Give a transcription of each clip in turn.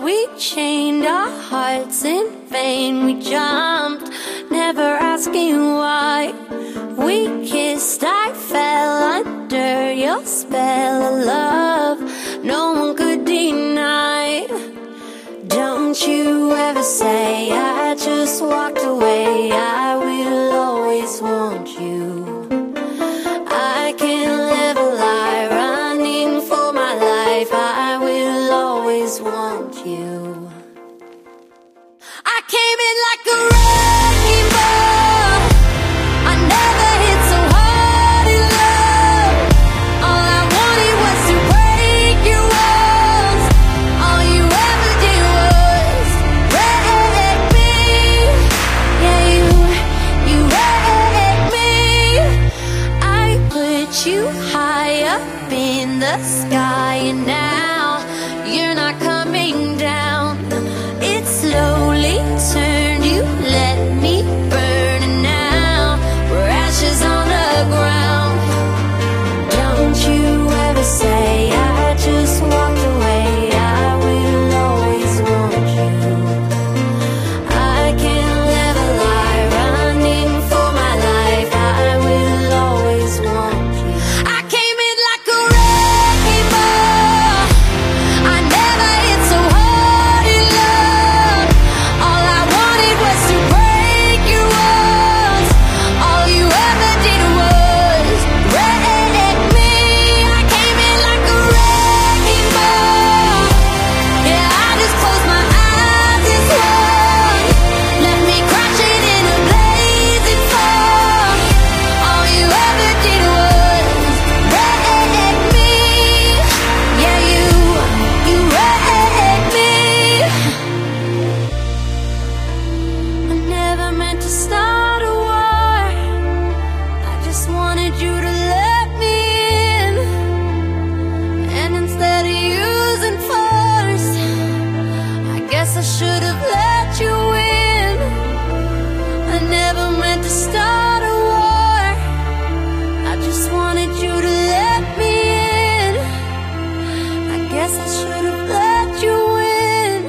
we chained our hearts in vain. We jumped, never asking why. We kissed, I fell under your spell of love no one could deny. Don't you ever say I just walked away. I will always want you. I can't live a lie, running for my life. I will always want you. I came in like a wrecking ball. I never hit so hard in love. All I wanted was to break your walls. All you ever did was wreck me. Yeah, you wrecked me. I put you high up in the sky, and now you're not coming down. It slowly turned, you let me burn, and now we're ashes on the ground. Don't you ever say I just walked away. I will always want you. I can't live a lie, running for my life. I will always want you. I came in like a wrecking ball. I never hit so hard in love. All I wanted was to break your walls. All you ever did was wreck me. I came in like a wrecking ball. Yeah, I just closed my eyes and swung. Let me crash it in a blazing fall. All you ever did was wreck me. Yeah, you wrecked me. I never meant to start a war. I just wanted you to let me in. And instead of using force, I guess I should have let you in. I never meant to start a war. I just wanted you to let me in. I guess I should have let you in.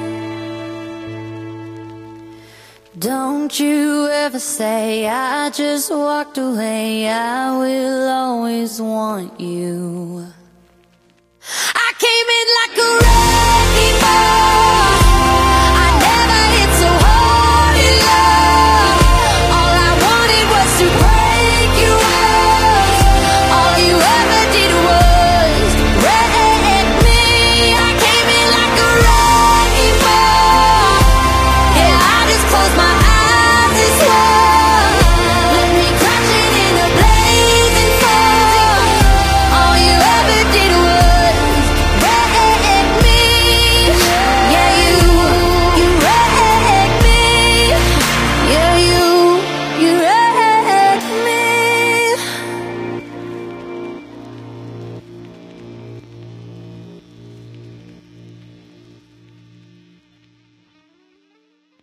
Don't you ever say I just walked away. I will always want you. I came in like a wrecking ball.